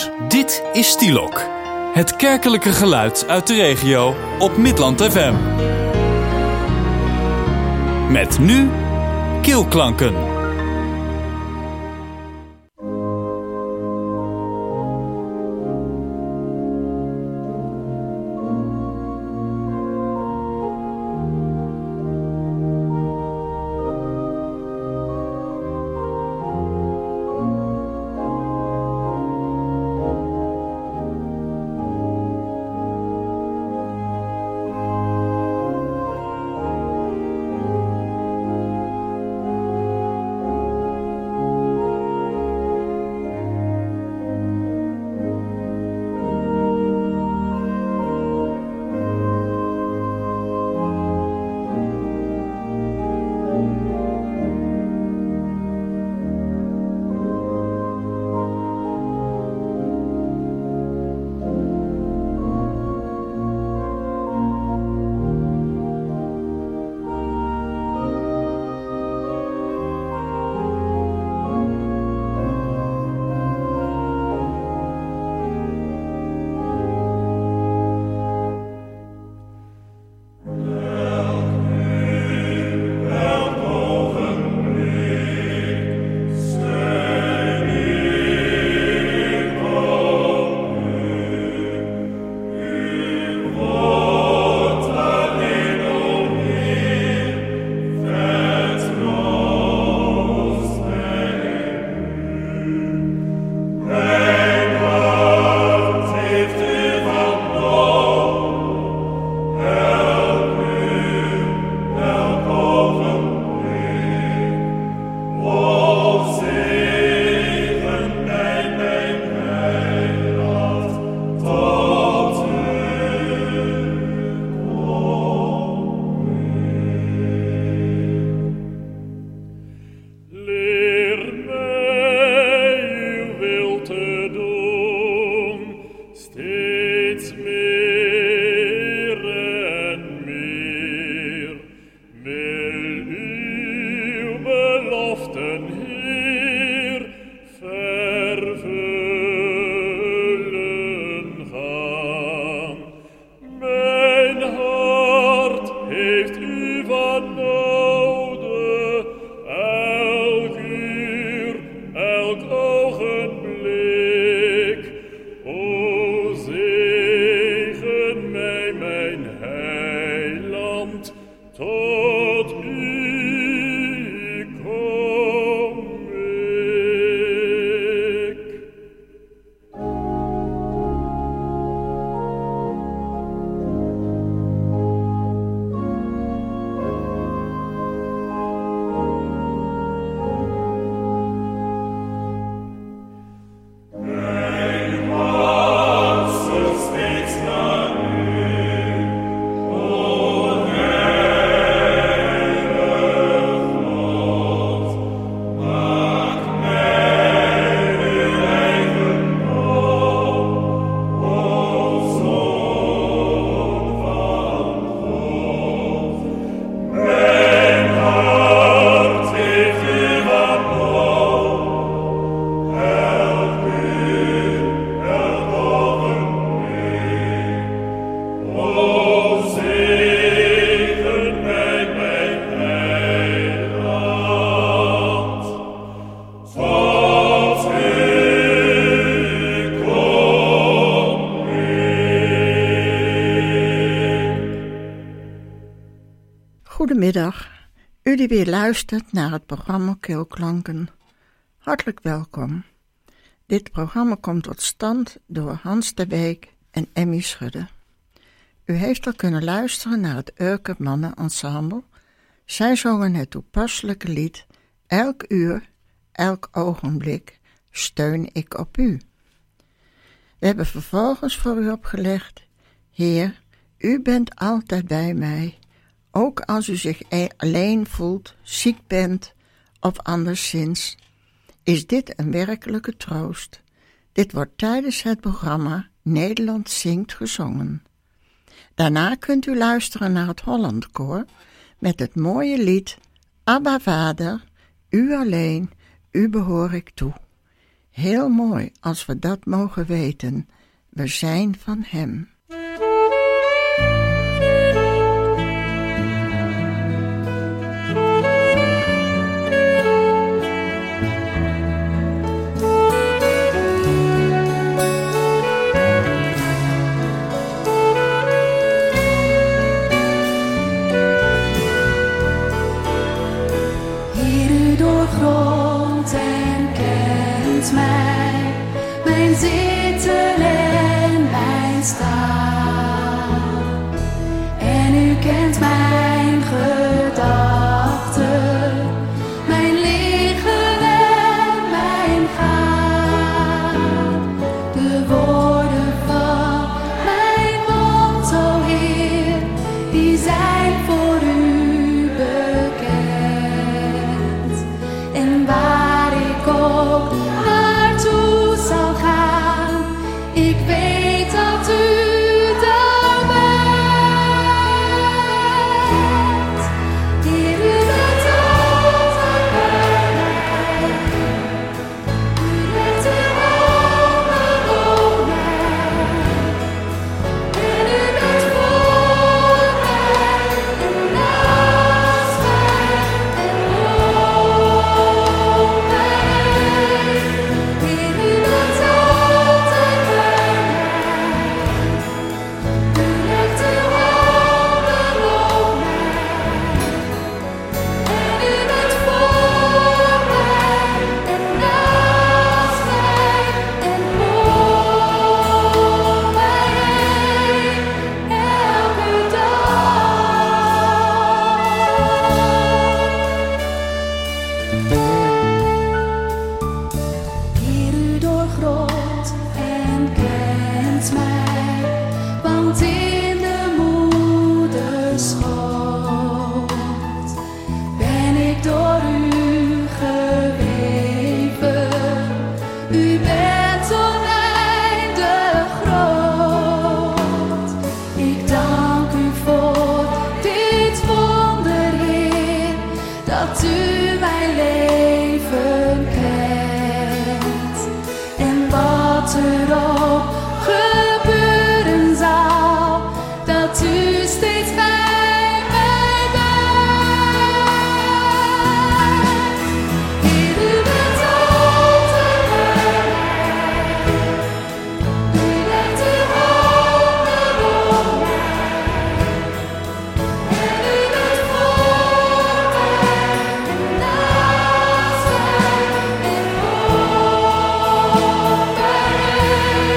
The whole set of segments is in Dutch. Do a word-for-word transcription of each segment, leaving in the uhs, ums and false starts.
nieuws. Dit is Stielok. Het kerkelijke geluid uit de regio op Midland F M. Met nu Keelklanken. Goedemiddag, u die weer luistert naar het programma Keelklanken. Hartelijk welkom. Dit programma komt tot stand door Hans de Beek en Emmy Schudde. U heeft al kunnen luisteren naar het Urker Mannenensemble. Zij zongen het toepasselijke lied Elk uur, elk ogenblik steun ik op u. We hebben vervolgens voor u opgelegd: Heer, u bent altijd bij mij. Ook als u zich alleen voelt, ziek bent of anderszins, is dit een werkelijke troost. Dit wordt tijdens het programma Nederland zingt gezongen. Daarna kunt u luisteren naar het Hollandkoor met het mooie lied Abba Vader, u alleen, u behoor ik toe. Heel mooi als we dat mogen weten. We zijn van Hem. Mij, mijn zitten en mijn staan. En u kent mijn gedachten, mijn liggen en mijn gaan. De woorden van mijn mond, o Heer, die zijn voor u bekend. En waar ik ook naartoe zal gaan, ik weet dat u daar bent. Heer, u bent altijd bij mij. U legt uw handen op mij. En u bent voor mij en naast mij en op mij. Heer, u bent altijd bij mij. U legt uw handen op mij. En u bent voor mij en naast mij en op mij. Elke dag. Heer, u doorgrondt en kent mij, want in de moederschoot ben ik door u geweven. U bent oneindig groot. Ik dank u voor dit wonder, Heer, dat u mijn leven kent. En wat er ook gebeuren zal, dat u steeds bij mij bent. Heer, u bent altijd bij mij. U legt uw handen op mij. En u bent voor mij en naast mij en op mij.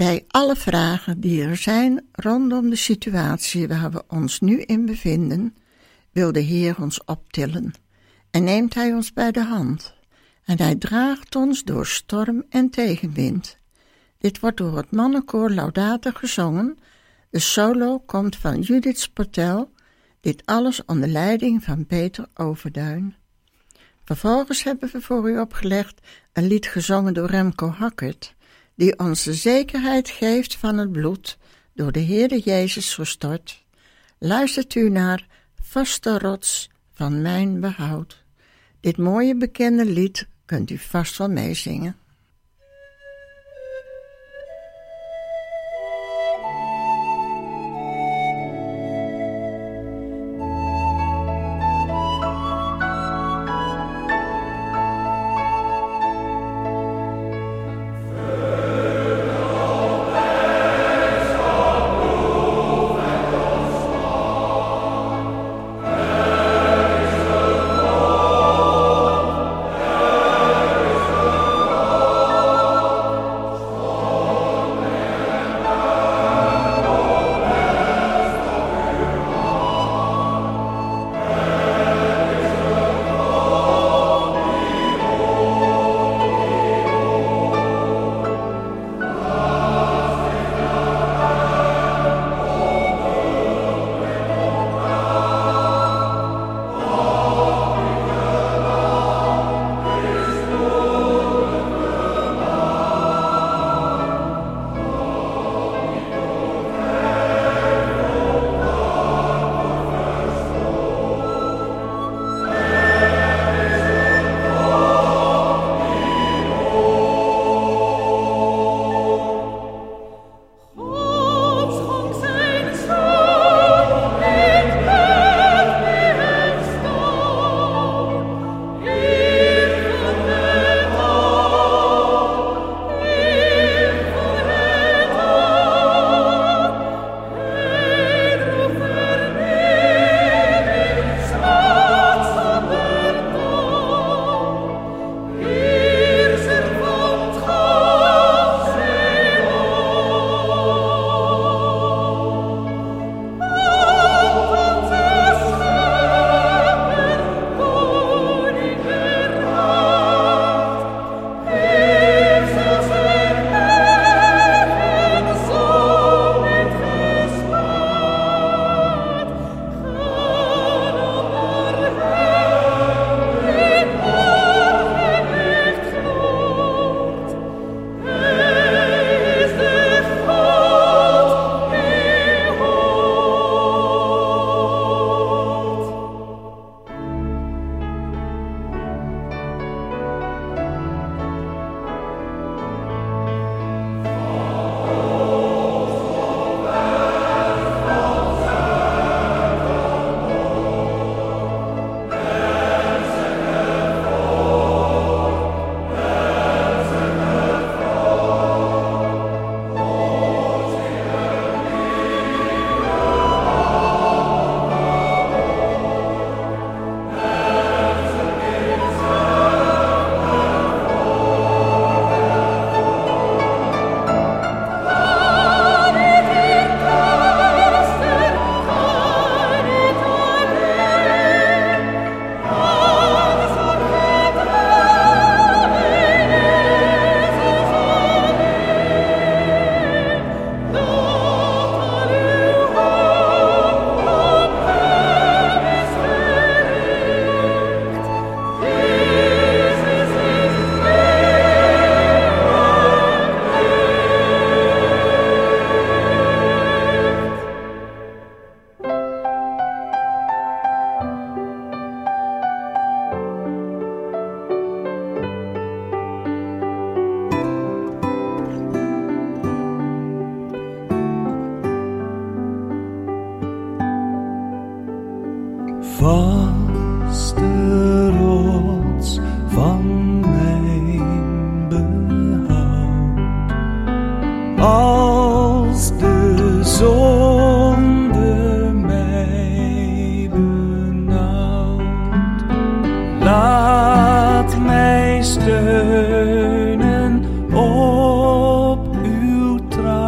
bij alle vragen die er zijn rondom de situatie waar we ons nu in bevinden, wil de Heer ons optillen en neemt Hij ons bij de hand. En Hij draagt ons door storm en tegenwind. Dit wordt door het mannenkoor Laudate gezongen. De solo komt van Judith Sportel, dit alles onder leiding van Peter Overduin. Vervolgens hebben we voor u opgelegd een lied gezongen door Remco Hackert, die ons de zekerheid geeft van het bloed, door de Heere Jezus gestort. Luistert u naar Vaste rots van mijn behoud. Dit mooie bekende lied kunt u vast wel meezingen. vaste rots van mijn behoud. Als de zonde mij benauwt, laat mij steunen op uw trouw.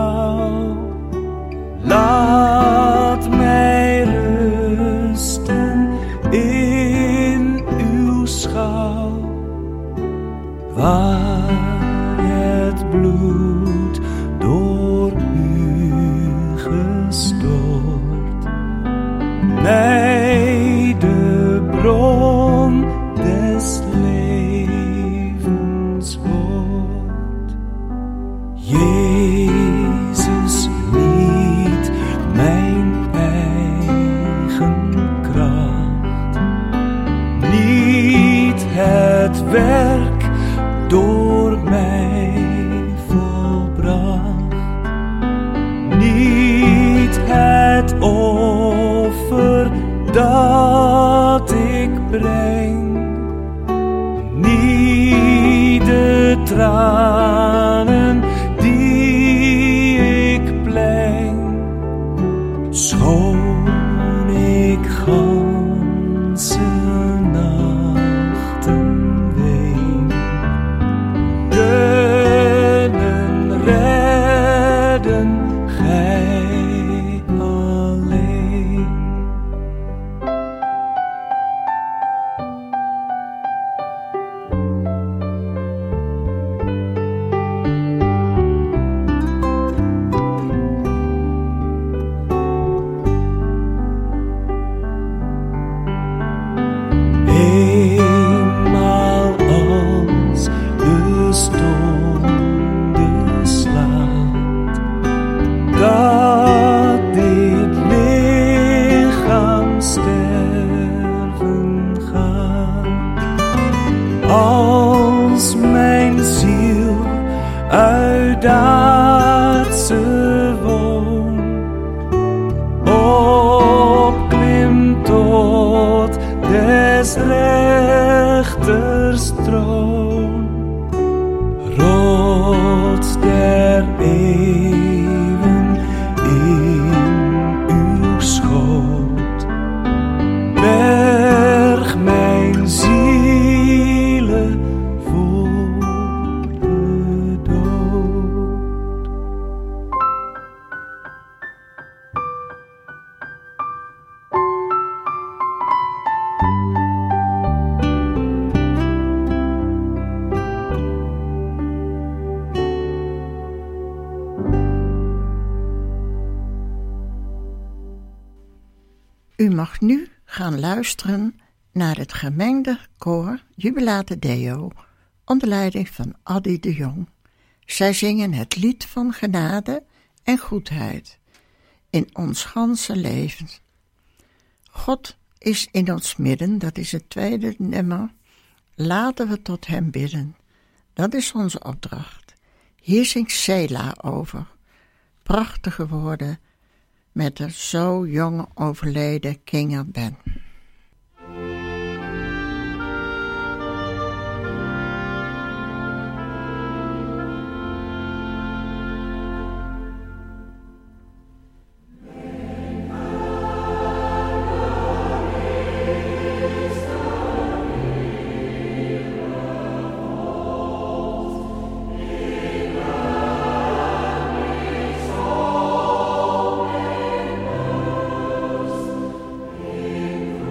waar het bloed door u gestort, mij de bron des levens wordt. Jezus, niet mijn eigen kracht, niet het werk door mij volbracht, niet het offer dat ik breng, niet de tranen die ik pleng, schoon ik ganse nachten ween, kunnen redden gij alleen. Eenmaal als de stonde slaat, dat dit lichaam sterven gaat, als mijn ziel uit aardse woon opklimt tot des rechters troon, rots der eeuwen in uw schoot, berg mijn ziele voor de dood. U mag nu gaan luisteren naar het gemengde koor Jubilate Deo onder leiding van Addy de Jong. Zij zingen het lied van genade en goedheid in ons ganse leven. God is in ons midden, dat is het tweede nummer. Laten we tot hem bidden. Dat is onze opdracht. Hier zingt Sela over. Prachtige woorden met de zo jonge overleden Kinger Ben. In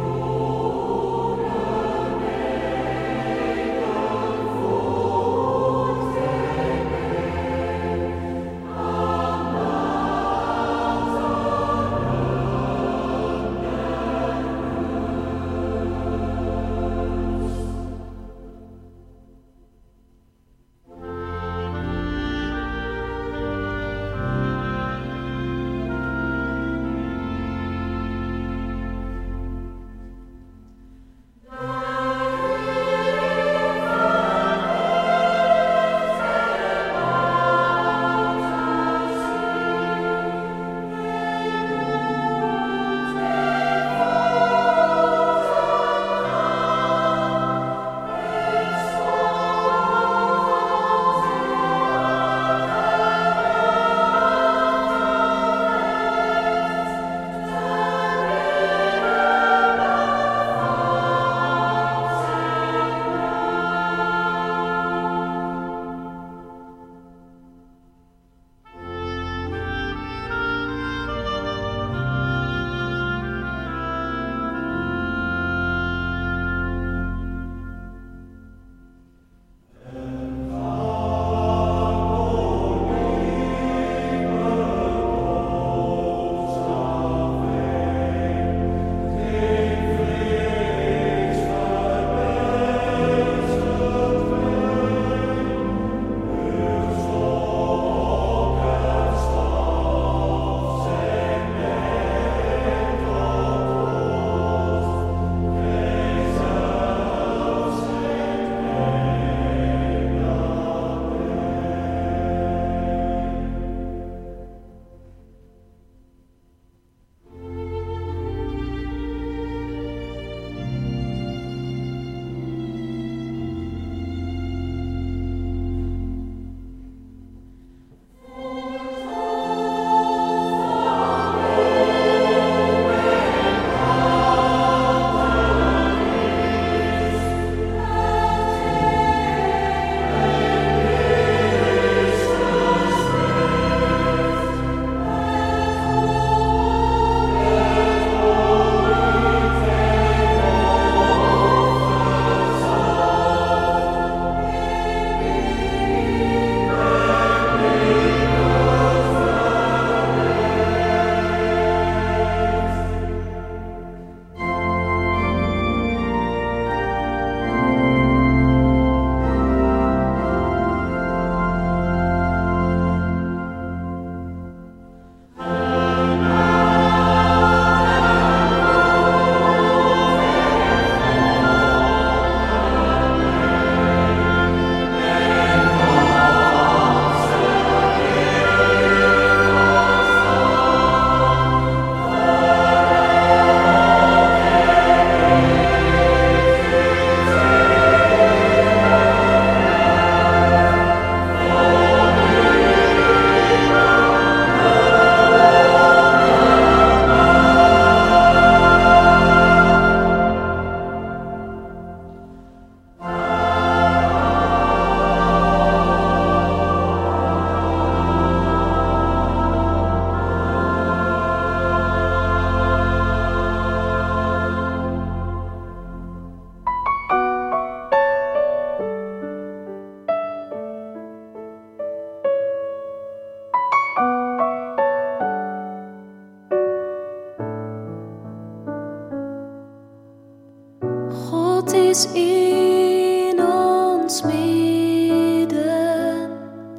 is in ons midden.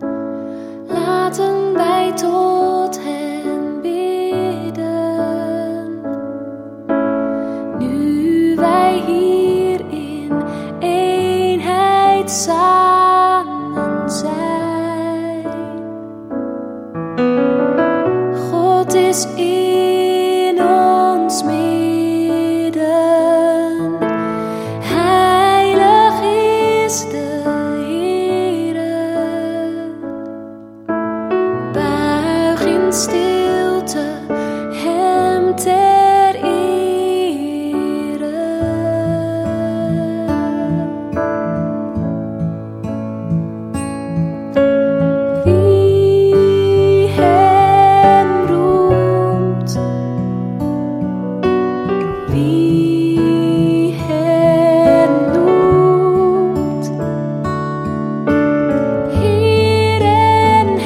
Laten wij tot Hem bidden. Nu wij hier in eenheid samen zijn. God is in ons midden. Heilig is de Heere. Buig in stilte Hem ter ere. Wie Hem roemt, wie Hem noemt, Heer en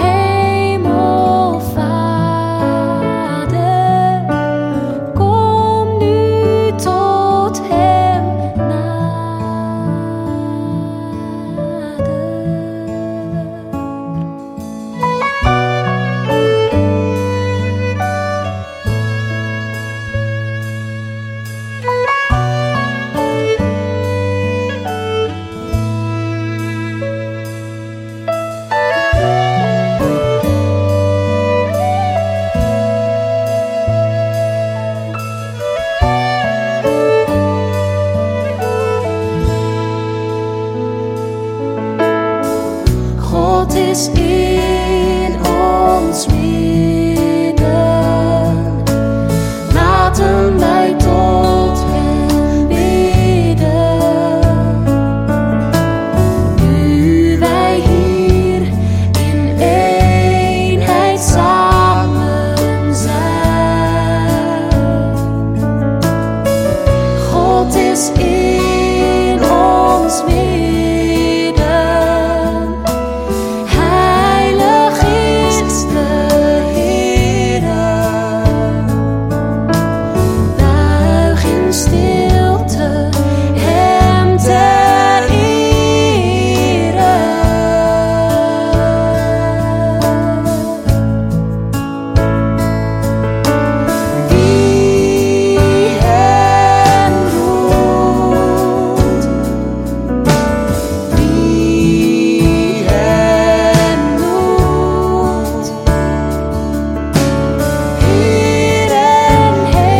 Hemelvader, kom nu tot Hem nader. God is in ons midden. Laten wij tot Hem bidden. Nu wij hier in eenheid samen zijn. God is in ons midden. Heilig is de Heere. Buig in stilte Hem ter ere. Wie Hem roemt, wie Hem noemt, Heer en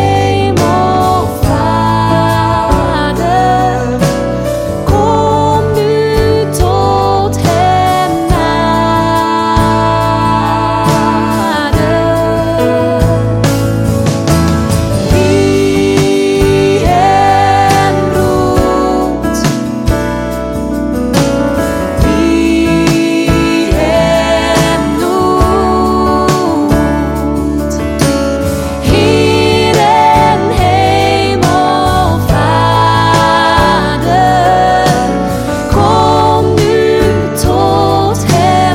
Hemelvader, kom nu tot Hem nader. Wie Hem roept, wie Hem noemt, Heer en Hemelvader, kom nu tot Hem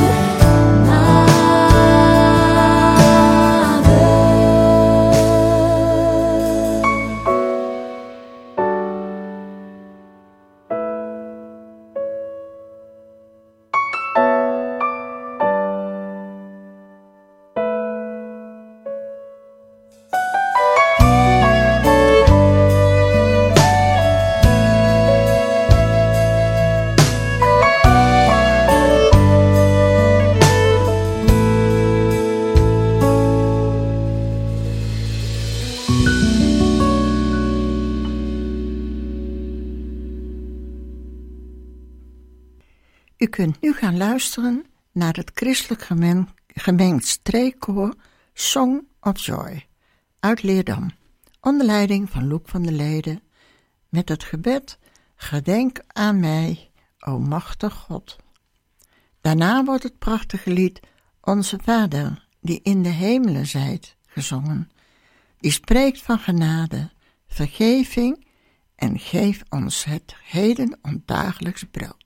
U kunt nu gaan luisteren naar het christelijk gemeng, gemengd streekkoor Song of Joy uit Leerdam, onder leiding van Loek van der Lede, met het gebed: Gedenk aan mij, o machtig God. Daarna wordt het prachtige lied Onze Vader, die in de hemelen zijt, gezongen. Die spreekt van genade, vergeving en geef ons het heden ons dagelijks brood.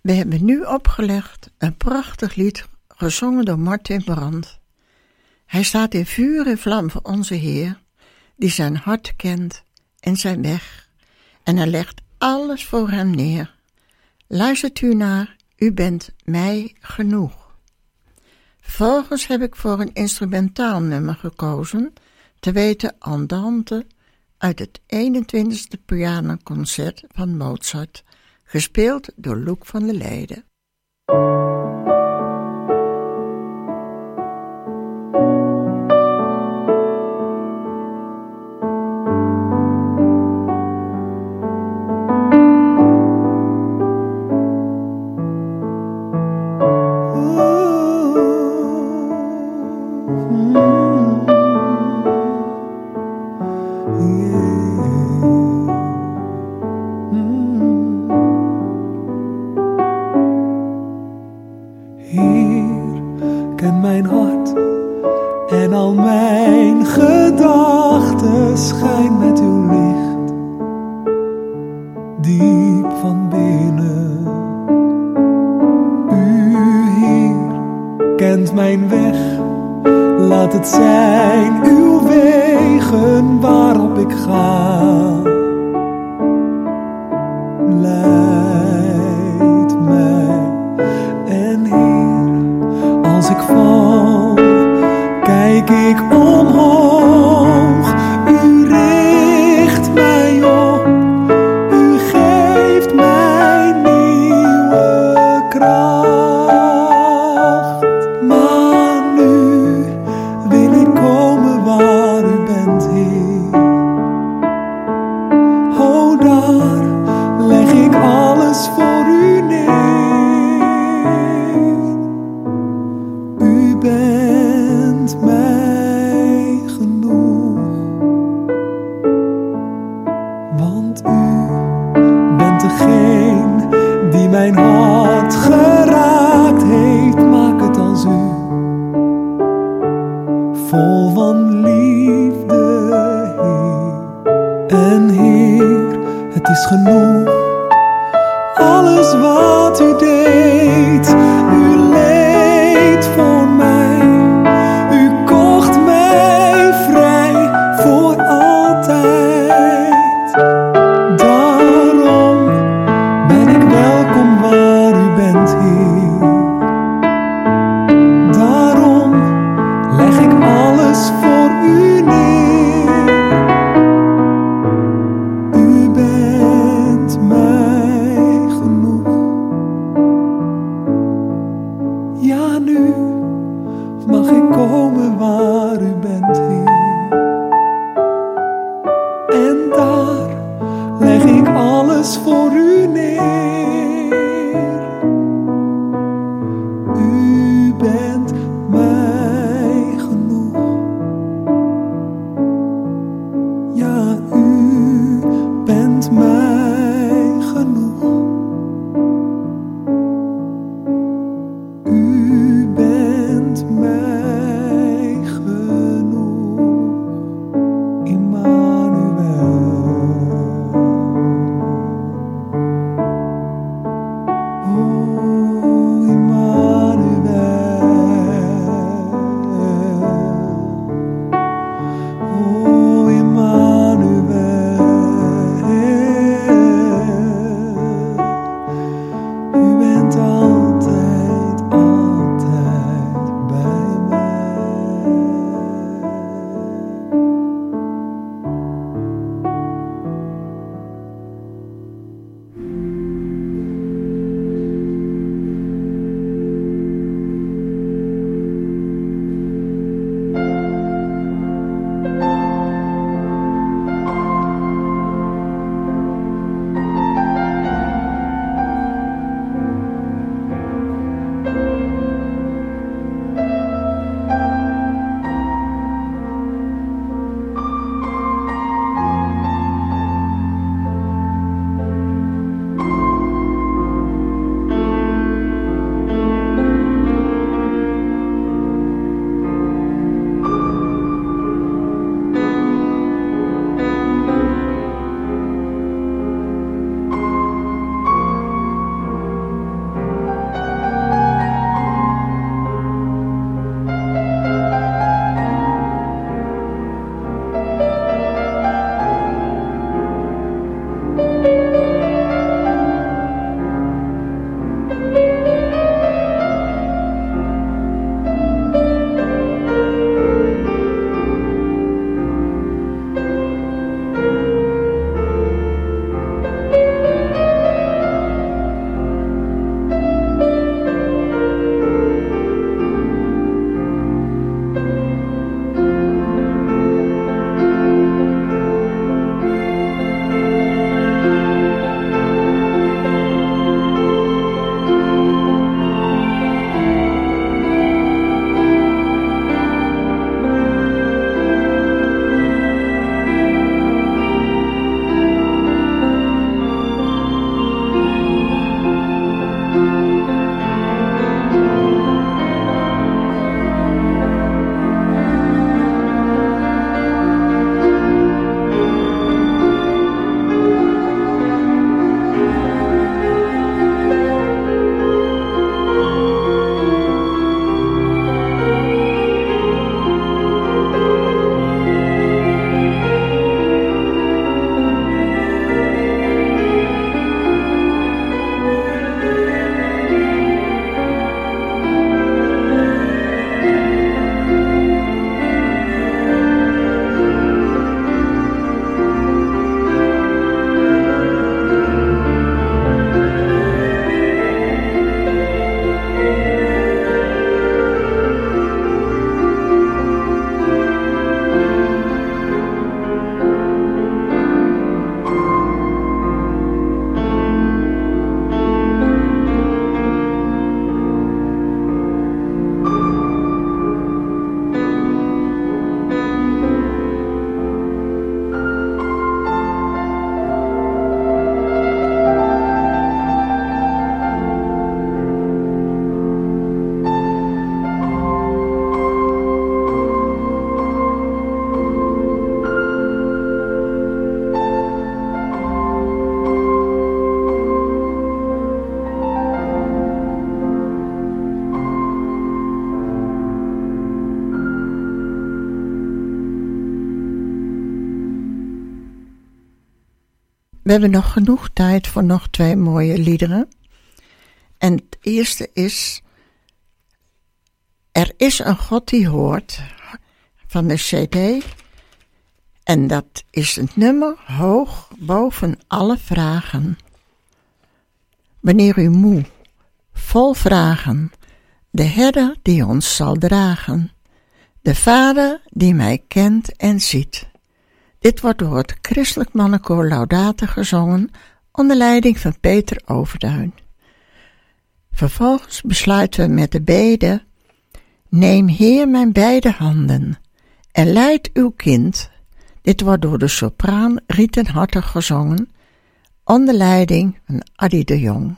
We hebben nu opgelegd een prachtig lied gezongen door Martin Brand. Hij staat in vuur en vlam voor onze Heer, die zijn hart kent en zijn weg. En hij legt alles voor hem neer. Luistert u naar, u bent mij genoeg. Vervolgens heb ik voor een instrumentaal nummer gekozen, te weten Andante uit het eenentwintigste pianoconcert van Mozart, gespeeld door Loek van der Leyden. U bent mij genoeg. We hebben nog genoeg tijd voor nog twee mooie liederen. En het eerste is... Er is een God die hoort, van de C D. En dat is het nummer hoog boven alle vragen. Wanneer u moe, vol vragen, de herder die ons zal dragen, de vader die mij kent en ziet. Dit wordt door het Christelijk Mannenkoor Laudate gezongen onder leiding van Peter Overduin. Vervolgens besluiten we met de bede: Neem Heer mijn beide handen en leid uw kind. Dit wordt door de sopraan Rieten Hartog gezongen onder leiding van Addy de Jong.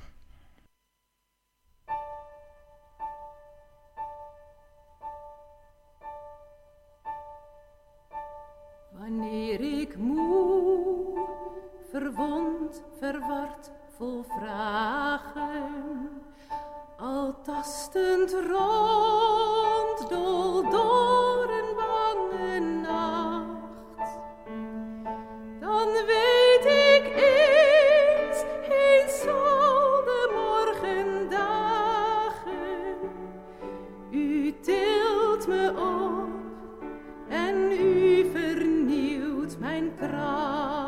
Wanneer ik moe, verwond, verward, vol vragen, al tastend rond, dol door een bange nacht, dan weet ik eens, eens zal de morgen dagen. U tilt me op en u vernieuwt mijn kracht.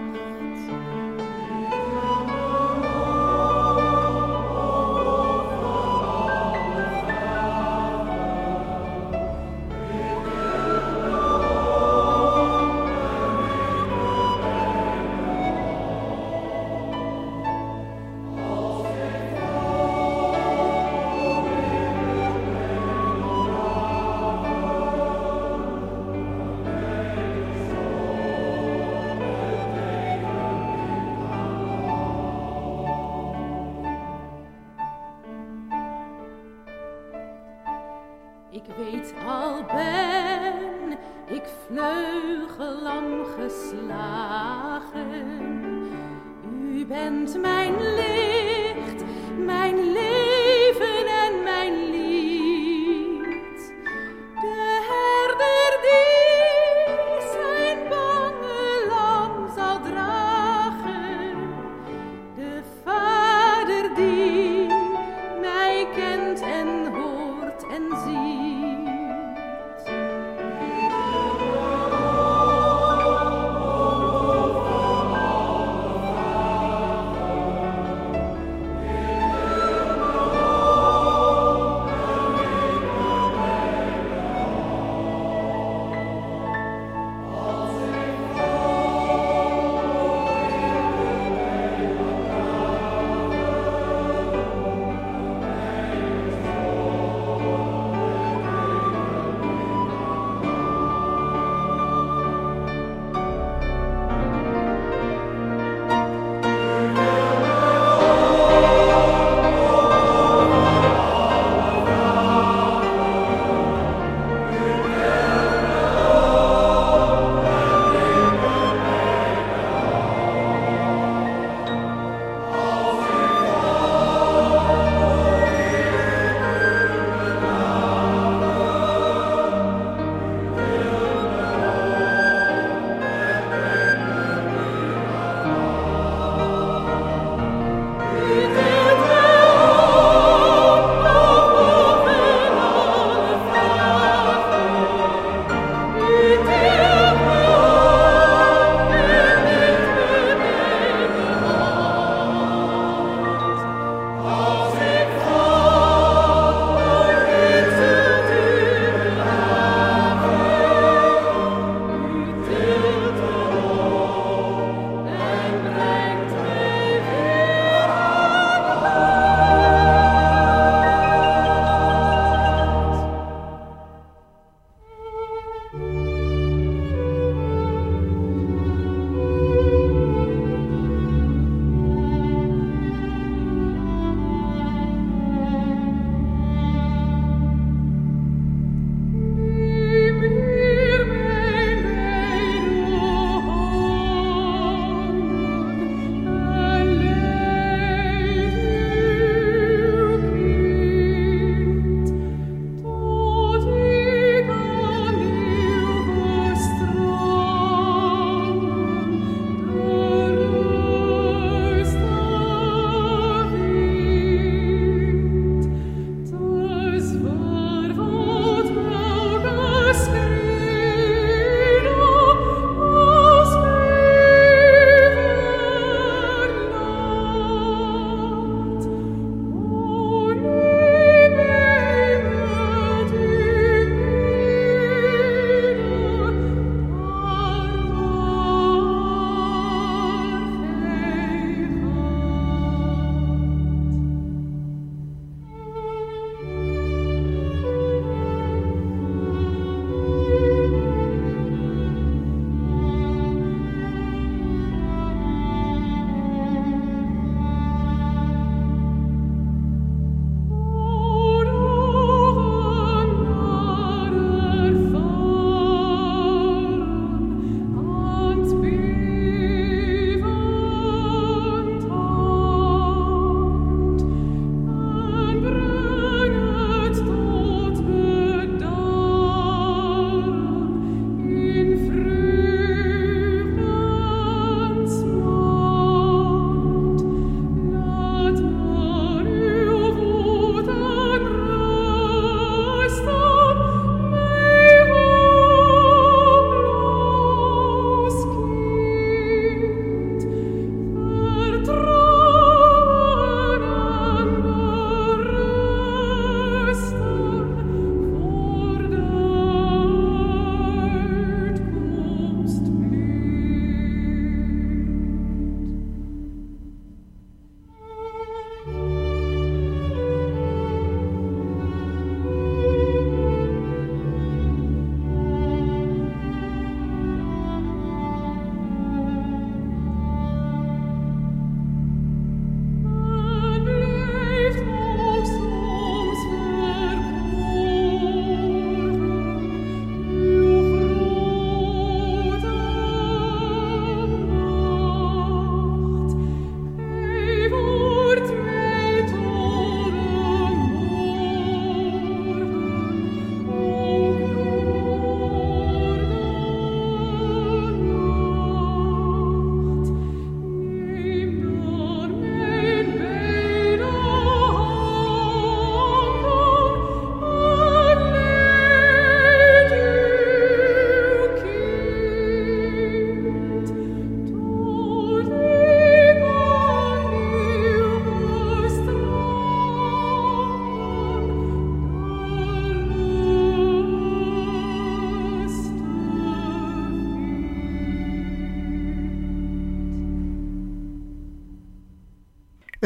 Ik weet al ben ik vleugelam geslagen. U bent mijn licht, mijn leven en mijn lied. De herder die zijn bange lam zal dragen. De vader die mij kent en hoort en ziet.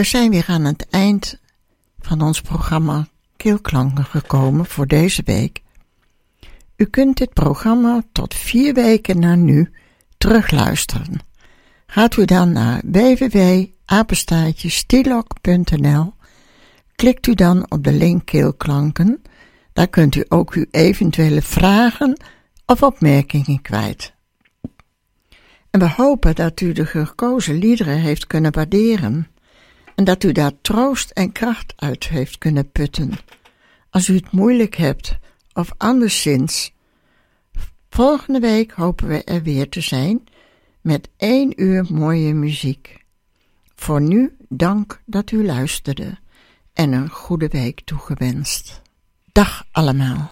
We zijn weer aan het eind van ons programma Keelklanken gekomen voor deze week. U kunt dit programma tot vier weken na nu terugluisteren. Gaat u dan naar w w w apenstaartje stilok punt n l, klikt u dan op de link Keelklanken. Daar kunt u ook uw eventuele vragen of opmerkingen kwijt. En we hopen dat u de gekozen liederen heeft kunnen waarderen en dat u daar troost en kracht uit heeft kunnen putten. Als u het moeilijk hebt of anderszins, volgende week hopen we er weer te zijn met één uur mooie muziek. Voor nu dank dat u luisterde en een goede week toegewenst. Dag allemaal.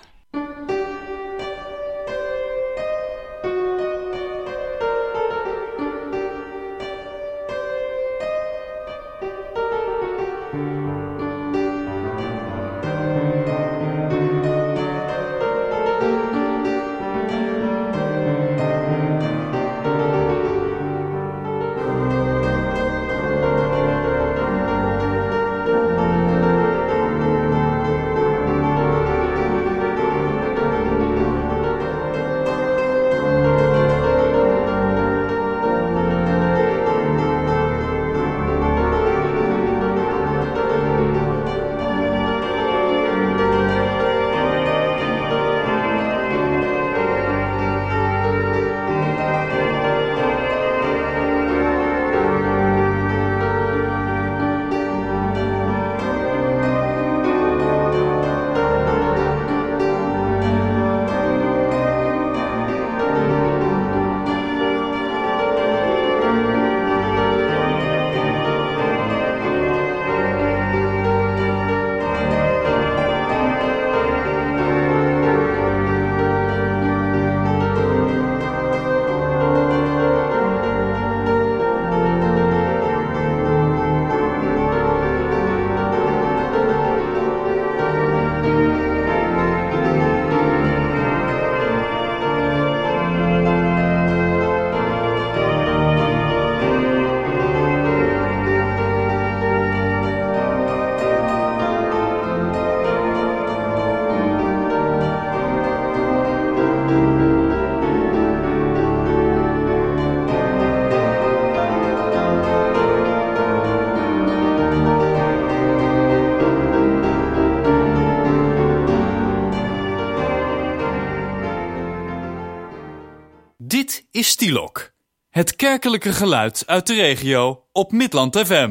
Dit is Stilok, het kerkelijke geluid uit de regio op Midland F M.